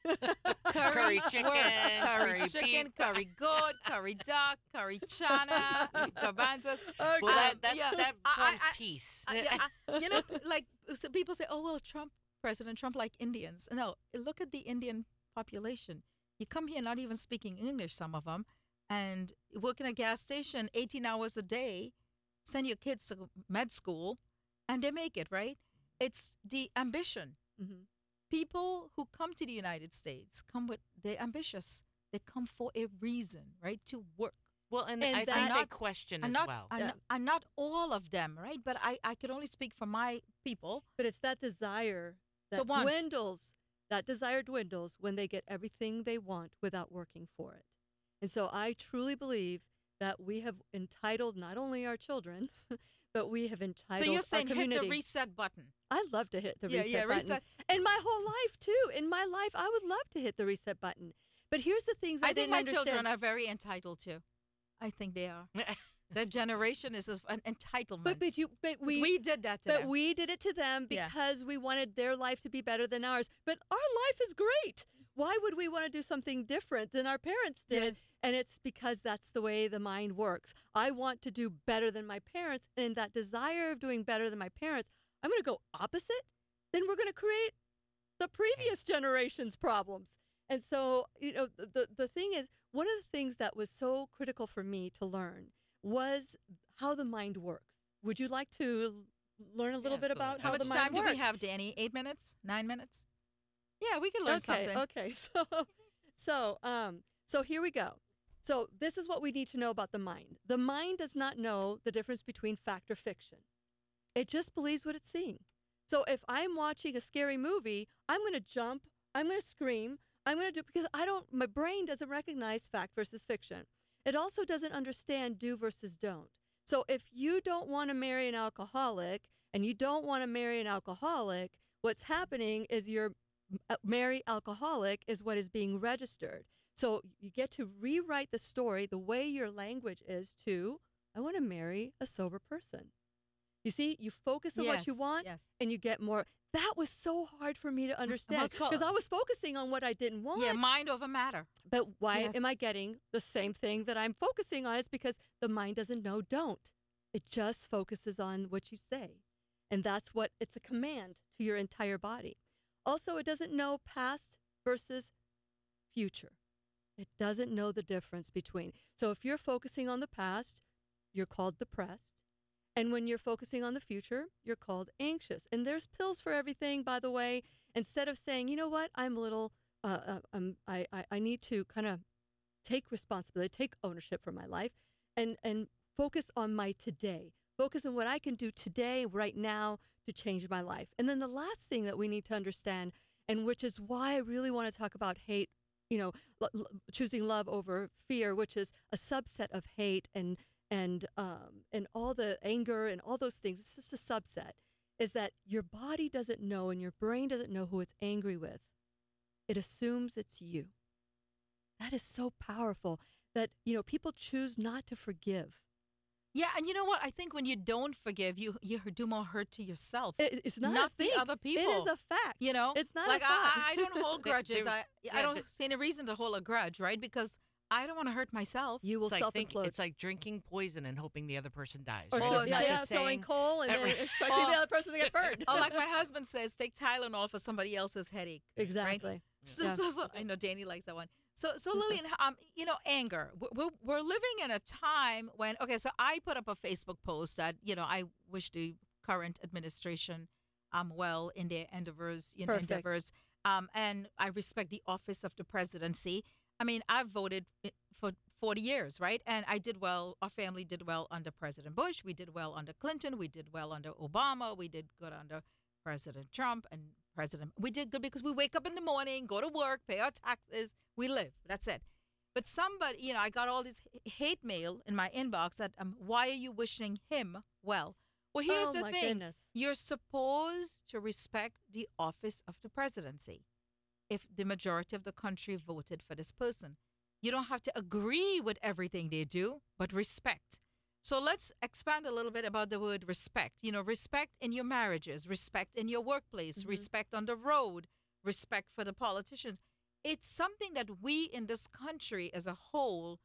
Curry chicken, works. curry Curry chicken, beef. curry goat, curry duck, curry chana, garbanzos. Okay. Well, that yeah. forms peace. You know, like so people say, oh, well, President Trump like Indians. No, look at the Indian population. You come here not even speaking English, some of them, and work in a gas station 18 hours a day, send your kids to med school, and they make it, right? It's the ambition. Mhm. People who come to the United States they're ambitious. They come for a reason, right? To work. Well, and And I that- think they not- question And as not, well. and not all of them, right? But I could only speak for my people. But it's that desire To that want. dwindles. That desire dwindles when they get everything they want without working for it. And so I truly believe that we have entitled not only our children, but we have entitled So you're saying our hit community. the reset button. I love to hit the Yeah, reset yeah, button. reset. And my whole life too. In my life, I would love to hit the reset button. But here's the things I, I think didn't my understand. children are very entitled to. I think they are. Their generation is an entitlement. but but 'Cause we did that to But them. we did it to them Yeah. because we wanted their life to be better than ours. But our life is great. Why would we want to do something different than our parents did? Yes. And it's because that's the way the mind works. I want to do better than my parents, and that desire of doing better than my parents, I'm going to go opposite. Then we're going to create the previous generation's problems. And so, the thing is, one of the things that was so critical for me to learn was how the mind works. Would you like to learn a little bit absolutely. about How how much the mind time do works? we have, Danny? 8 minutes? 9 minutes? Yeah, we can learn Okay, something. okay. So here we go. So this is what we need to know about the mind. The mind does not know the difference between fact or fiction. It just believes what it's seeing. So if I'm watching a scary movie, I'm going to jump, I'm going to scream, I'm going to do because my brain doesn't recognize fact versus fiction. It also doesn't understand do versus don't. So if you don't want to marry an alcoholic and you don't want to marry an alcoholic, what's happening is your marry alcoholic is what is being registered. So you get to rewrite the story the way your language is to, I want to marry a sober person. You see, you focus on what you Yes, want yes. and you get more. That was so hard for me to understand it's called- because I was focusing on what I didn't want. Yeah, mind over matter. But why Yes. am I getting the same thing that I'm focusing on? It's because the mind doesn't know don't. It just focuses on what you say. And that's what it's a command to your entire body. Also, it doesn't know past versus future. It doesn't know the difference between. So if you're focusing on the past, you're called depressed. And when you're focusing on the future, you're called anxious. And there's pills for everything, by the way. Instead of saying, you know what, I'm a little, I need to kind of take responsibility, take ownership for my life, and focus on my today. Focus on what I can do today, right now, to change my life. And then the last thing that we need to understand, and which is why I really want to talk about hate, choosing love over fear, which is a subset of hate and all the anger and all those things. It's just a subset. Is that your body doesn't know and your brain doesn't know who it's angry with. It assumes it's you. That is so powerful that, people choose not to forgive. Yeah, and you know what? I think when you don't forgive, you do more hurt to yourself. It's not Not a the thing. other people. It is a fact. You know, It's not like a fact. I don't hold grudges. I yeah, don't see any reason to hold a grudge, right? Because I don't want to hurt myself. You will It's like, self-implode. it's like drinking poison and hoping the other person dies. Or right? just- Isn't that the throwing saying? coal and then Right. expecting the other person to get burned. Or like my husband says, take Tylenol for somebody else's headache. Exactly. So, Yeah. so I know Danny likes that one. So Lillian, anger. We're living in a time when, so I put up a Facebook post that, I wish the current administration well in their endeavors, Perfect. and I respect the office of the presidency. I mean, I've voted for 40 years, right? And I did well. Our family did well under President Bush. We did well under Clinton. We did well under Obama. We did good under President Trump and we did good because we wake up in the morning, go to work, pay our taxes, we live. That's it. But somebody, I got all this hate mail in my inbox that, why are you wishing him well? Well, here's Oh the my thing. goodness. You're supposed to respect the office of the presidency if the majority of the country voted for this person. You don't have to agree with everything they do, but respect. So let's expand a little bit about the word respect. You know, respect in your marriages, respect in your workplace, Mhm. respect on the road, respect for the politicians. It's something that we in this country as a whole,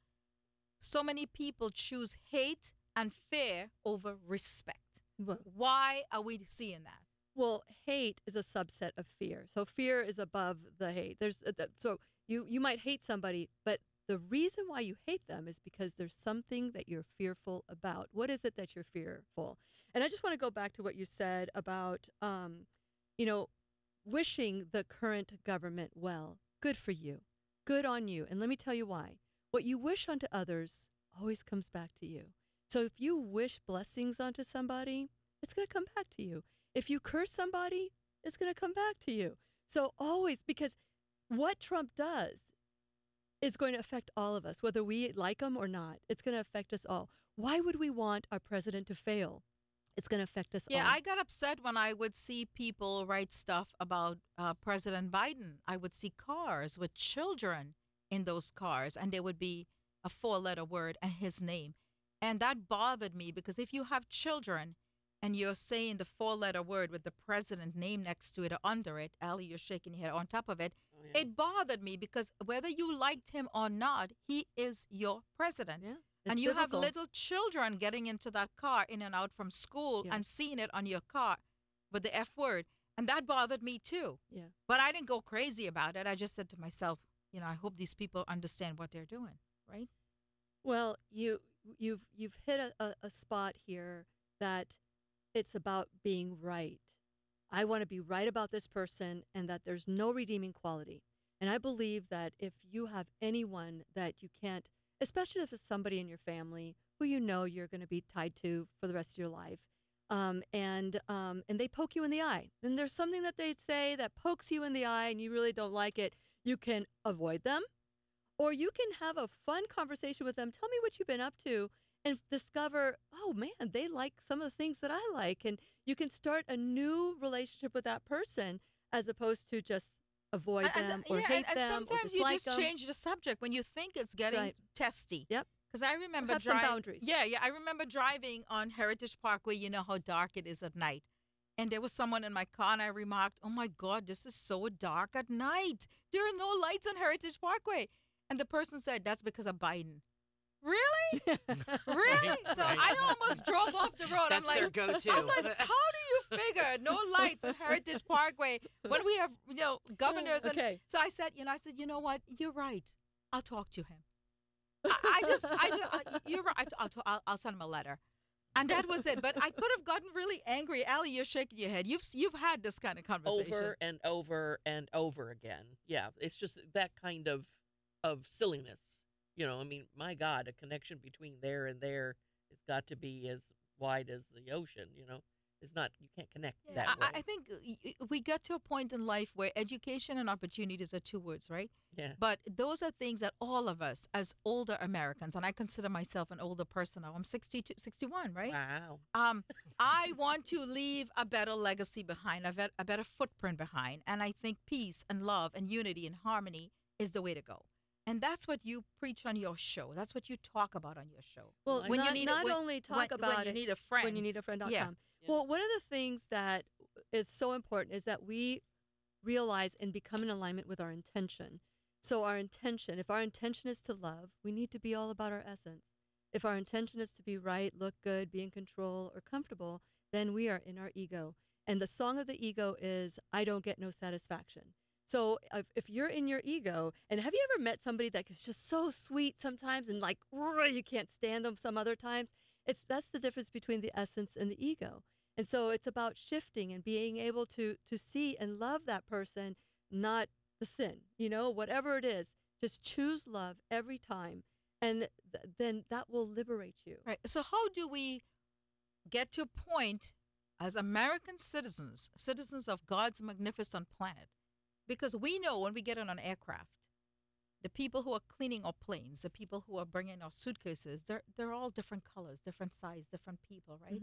so many people choose hate and fear over respect. Well, Why are we seeing that? well, hate is a subset of fear. So fear is above the hate. So you might hate somebody, but the reason why you hate them is because there's something that you're fearful about. What is it that you're fearful? And I just want to go back to what you said about, you know, wishing the current government well. Good for you. Good on you. And let me tell you why. What you wish unto others always comes back to you. So if you wish blessings onto somebody, it's going to come back to you. If you curse somebody, it's going to come back to you. So always, because what Trump does is going to affect all of us, whether we like him or not. It's going to affect us all. Why would we want our president to fail? It's going to affect us Yeah, all. I got upset when I would see people write stuff about President Biden. I would see cars with children in those cars, and there would be a 4-letter word and his name. And that bothered me because if you have children and you're saying the 4-letter word with the president name next to it or under it, Ali, you're shaking your head on top of it, Oh, yeah. it bothered me because whether you liked him or not, he is your president. Yeah, And it's you biblical. have little children getting into that car in and out from school Yeah. and seeing it on your car with the F word. And that bothered me too. Yeah. But I didn't go crazy about it. I just said to myself, you know, I hope these people understand what they're doing, right? Well, you've hit a spot here that it's about being right. I want to be right about this person and that there's no redeeming quality. And I believe that if you have anyone that you can't, especially if it's somebody in your family who you know you're going to be tied to for the rest of your life, and they poke you in the eye, then there's something that they say that pokes you in the eye and you really don't like it, you can avoid them, or you can have a fun conversation with them. Tell me what you've been up to and discover, oh man, they like some of the things that I like. And you can start a new relationship with that person as opposed to just avoid them or hate and them or sometimes you dislike just them. change the subject when you think it's getting Right. testy. Yep. Because I remember Have some driving. boundaries. Yeah, I remember driving on Heritage Parkway. You know how dark it is at night. And there was someone in my car, and I remarked, "Oh my God, this is so dark at night. There are no lights on Heritage Parkway." And the person said, "That's because of Biden." Really? Really? So Right. I almost drove off the road. That's I'm their like, go-to. I'm like, how do you figure no lights on Heritage Parkway when we have, governors? And Okay. so I said, you know what? You're right. I'll talk to him. You're right. I'll send him a letter. And that was it. But I could have gotten really angry. Allie, you're shaking your head. You've had this kind of conversation. Over and over and over again. Yeah, it's just that kind of silliness. I mean, my God, a connection between there and there has got to be as wide as the ocean. It's not. You can't connect Yeah, that way. I think we get to a point in life where education and opportunities are two words, right? Yeah. But those are things that all of us, as older Americans, and I consider myself an older person now. I'm 62, 61, right? Wow. I want to leave a better legacy behind, a better footprint behind. And I think peace and love and unity and harmony is the way to go. And that's what you preach on your show. That's what you talk about on your show. Well, When you not, need not when- only talk when about you it need a friend. when you need a friend.com. Yeah. Well, one of the things that is so important is that we realize and become in alignment with our intention. So our intention, if our intention is to love, we need to be all about our essence. If our intention is to be right, look good, be in control, or comfortable, then we are in our ego. And the song of the ego is, I don't get no satisfaction. So if you're in your ego, and have you ever met somebody that is just so sweet sometimes and like, you can't stand them some other times? That's the difference between the essence and the ego. And so it's about shifting and being able to see and love that person, not the sin, whatever it is. Just choose love every time, and then that will liberate you. Right. So how do we get to a point as American citizens, citizens of God's magnificent planet? Because we know when we get on an aircraft, the people who are cleaning our planes, the people who are bringing our suitcases, they're all different colors, different size, different people, right? Mhm.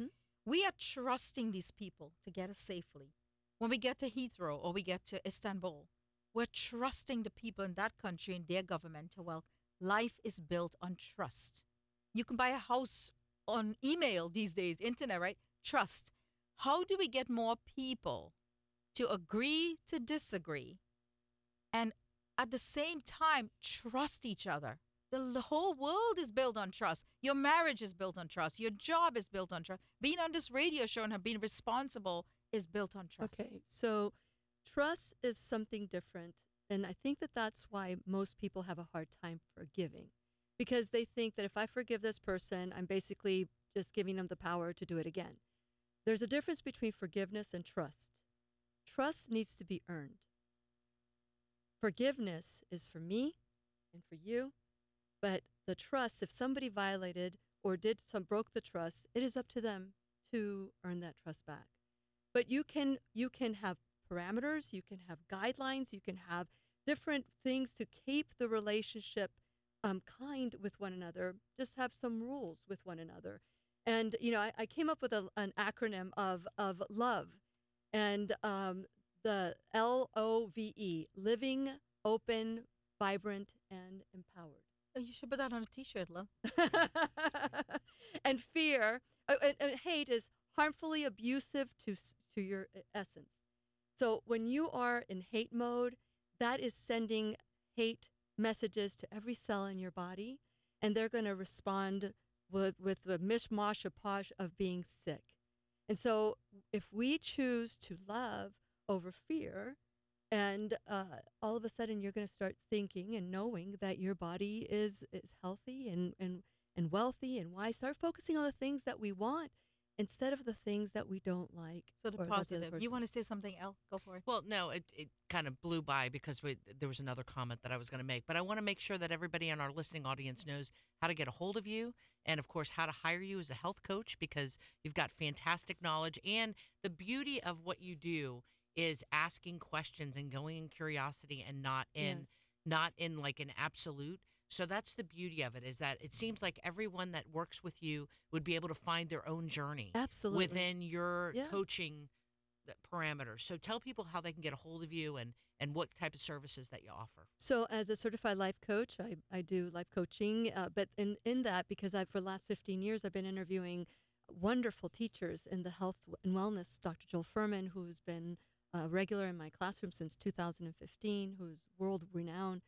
We are trusting these people to get us safely. When we get to Heathrow or we get to Istanbul, we're trusting the people in that country and their government to, well, life is built on trust. You can buy a house on email these days, internet, right? Trust. How do we get more people to agree to disagree and at the same time trust each other? The whole world is built on trust. Your marriage is built on trust. Your job is built on trust. Being on this radio show and being responsible is built on trust. Okay, so trust is something different. And I think that that's why most people have a hard time forgiving, because they think that if I forgive this person, I'm basically just giving them the power to do it again. There's a difference between forgiveness and trust. Trust needs to be earned. Forgiveness is for me and for you, but the trust, if somebody violated or broke the trust, it is up to them to earn that trust back. But you can have parameters, you can have guidelines, you can have different things to keep the relationship kind with one another. Just have some rules with one another. And I came up with an acronym of love, and the LOVE, living, open, vibrant, and empowered. Oh, you should put that on a T-shirt, love. And fear, and hate is harmfully abusive to your essence. So when you are in hate mode, that is sending hate messages to every cell in your body, and they're going to respond with the mishmash of being sick. And so if we choose to love over fear, and all of a sudden you're going to start thinking and knowing that your body is healthy and wealthy and wise. Start focusing on the things that we want instead of the things that we don't like. So the positive. You want to say something else? Go for it. Well, no, it kind of blew by because there was another comment that I was going to make. But I want to make sure that everybody in our listening audience knows how to get a hold of you and, of course, how to hire you as a health coach, because you've got fantastic knowledge. And the beauty of what you do is asking questions and going in curiosity and not in like an absolute. So that's the beauty of it, is that it seems like everyone that works with you would be able to find their own journey Absolutely. within your coaching parameters. So tell people how they can get a hold of you and what type of services that you offer. So as a certified life coach, I do life coaching, but in that, because for the last 15 years, I've been interviewing wonderful teachers in the health and wellness. Dr. Joel Furman, who's been regular in my classroom since 2015, who's world renowned.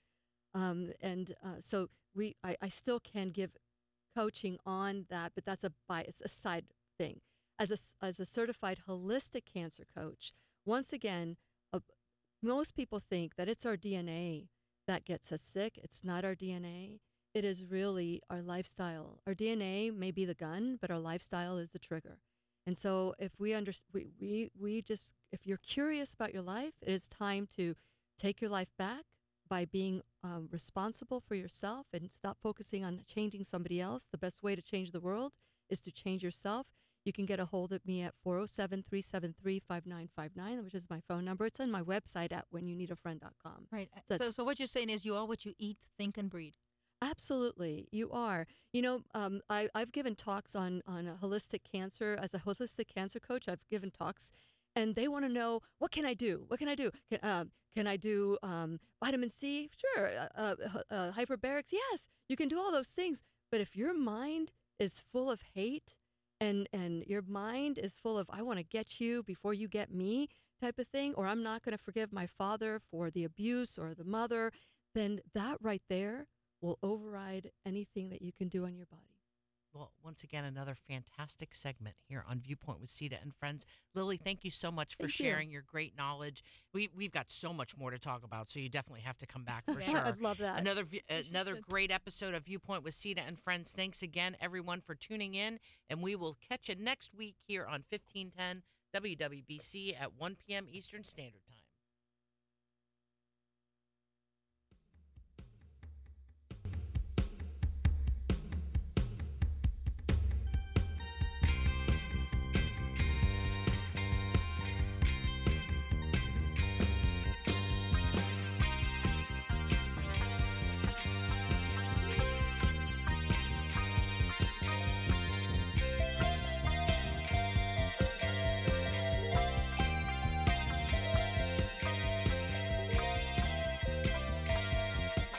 So I still can give coaching on that, but that's a side thing. As a certified holistic cancer coach, once again, most people think that it's our DNA that gets us sick. It's not our DNA. It is really our lifestyle. Our DNA may be the gun, but our lifestyle is the trigger. And so if if you're curious about your life, it is time to take your life back by being responsible for yourself and stop focusing on changing somebody else. The best way to change the world is to change yourself. You can get a hold of me at 407-373-5959, which is my phone number. It's on my website at whenyouneedafriend.com. Right. So what you're saying is you are what you eat, think, and breathe. Absolutely, you are. I've given talks on holistic cancer. As a holistic cancer coach, I've given talks, and they want to know, what can I do? What can I do? Can I do vitamin C? Sure. Hyperbarics? Yes, you can do all those things. But if your mind is full of hate and your mind is full of, I want to get you before you get me type of thing, or I'm not going to forgive my father for the abuse or the mother, then that right there will override anything that you can do on your body. Well, once again, another fantastic segment here on Viewpoint with Sita and Friends. Lily, thank you so much for sharing your great knowledge. We've got so much more to talk about, so you definitely have to come back for sure. I'd love that. Another great episode of Viewpoint with Sita and Friends. Thanks again, everyone, for tuning in, and we will catch you next week here on 1510 WWBC at 1 p.m. Eastern Standard Time.